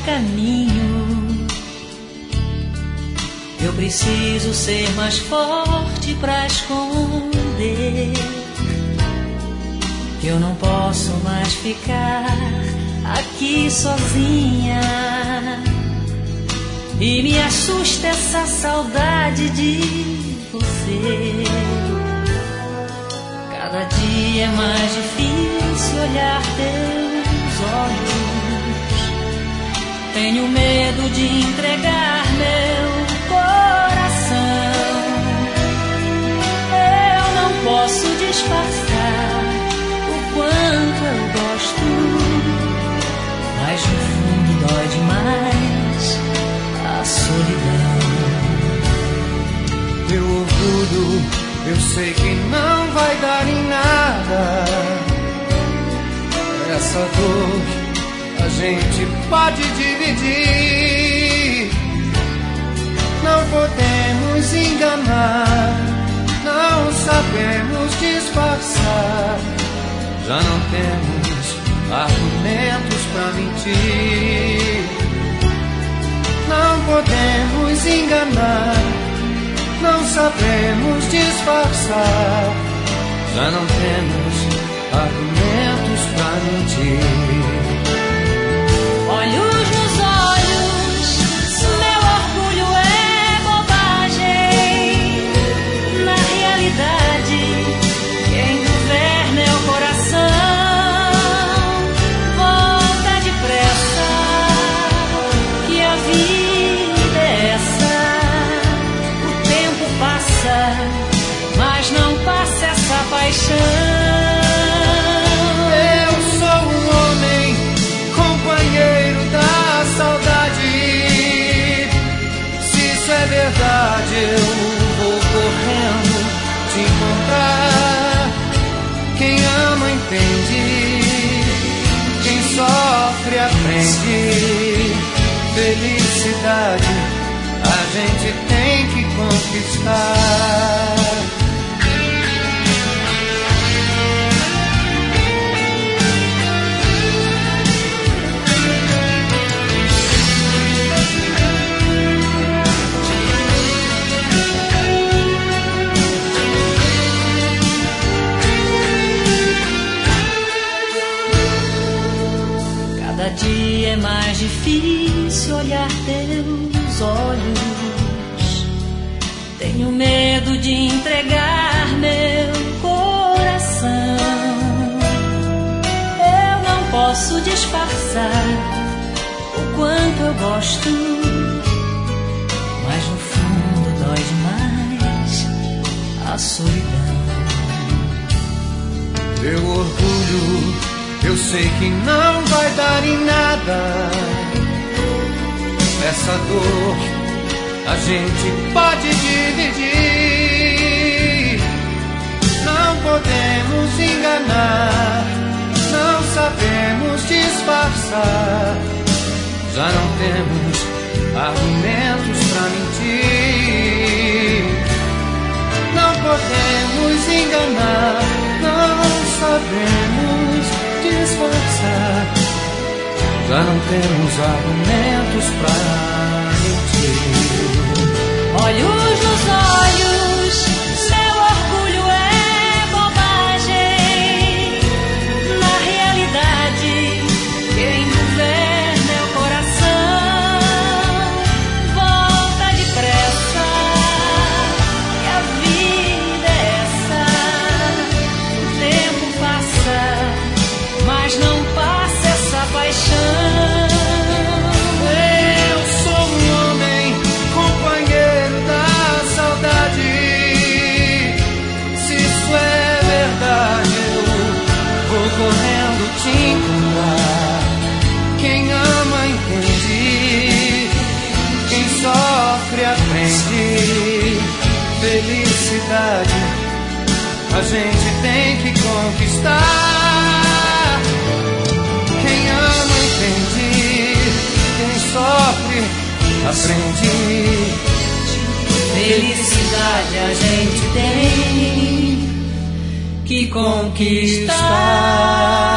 caminho. Eu preciso ser mais forte pra esconder. Eu não posso mais ficar aqui sozinha. E me assusta essa saudade de você. Cada dia é mais difícil olhar teus olhos. Tenho medo de entregar meu coração. Eu não posso disfarçar o quanto eu gosto, mas no fundo dói demais a solidão. Teu orgulho, eu sei que não vai dar em nada. Essa dor a gente pode dividir. Não podemos enganar, não sabemos disfarçar. Já não temos argumentos pra mentir. Não podemos enganar, não sabemos disfarçar. Já não temos argumentos pra mentir. Olhos nos olhos, meu orgulho é bobagem. Na realidade, quem governa é o coração. Volta depressa, que a vida é essa. O tempo passa, mas não passa essa paixão. Eu vou correndo te encontrar. Quem ama entende, quem sofre aprende. Felicidade a gente tem que conquistar. Cada dia é mais difícil olhar teus olhos. Tenho medo de entregar meu coração. Eu não posso disfarçar o quanto eu gosto, mas no fundo dói demais a solidão. Teu orgulho, eu sei que não vai dar em nada. Essa dor a gente pode dividir. Não podemos enganar, não sabemos disfarçar. Já não temos argumentos pra mentir. Não podemos enganar, não sabemos disfarçar. Já não temos argumentos pra mentir. Olhos nos olhos, meu orgulho é bobagem. Na realidade, quem governa é o coração. Volta depressa, que a vida é essa. O tempo passa, mas não passa essa paixão. Eu sou um homem, companheiro da saudade. Se isso é verdade, eu vou correndo te encontrar. Quem ama entende, quem sofre aprende. Felicidade a gente tem que conquistar. Quem ama entende, quem sofre aprende. Felicidade a gente tem que conquistar.